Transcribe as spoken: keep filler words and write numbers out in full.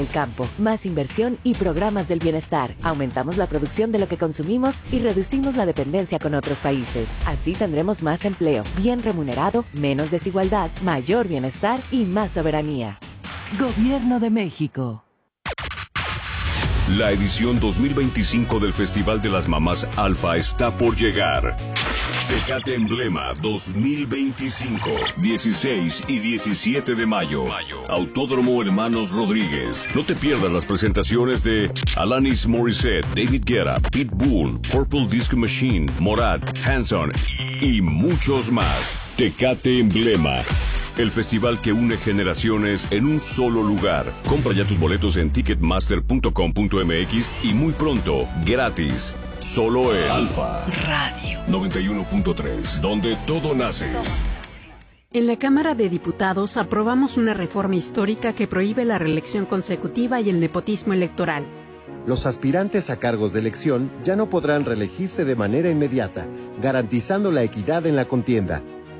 el campo, más inversión y programas del bienestar. Aumentamos la producción de lo que consumimos y reducimos la dependencia con otros países. Así tendremos más empleo, bien remunerado, menos desigualdad, mayor bienestar y más soberanía. Gobierno de México. La edición dos mil veinticinco del Festival de las Mamás Alfa está por llegar. Tecate Emblema dos mil veinticinco, dieciséis y diecisiete de mayo. Autódromo Hermanos Rodríguez. No te pierdas las presentaciones de Alanis Morissette, David Guetta, Pitbull, Purple Disco Machine, Morat, Hanson y muchos más. Tecate Emblema. El festival que une generaciones en un solo lugar. Compra ya tus boletos en ticketmaster punto com punto m x y muy pronto, gratis. Solo en Alfa Radio noventa y uno punto tres, donde todo nace. En la Cámara de Diputados aprobamos una reforma histórica que prohíbe la reelección consecutiva y el nepotismo electoral. Los aspirantes a cargos de elección ya no podrán reelegirse de manera inmediata, garantizando la equidad en la contienda.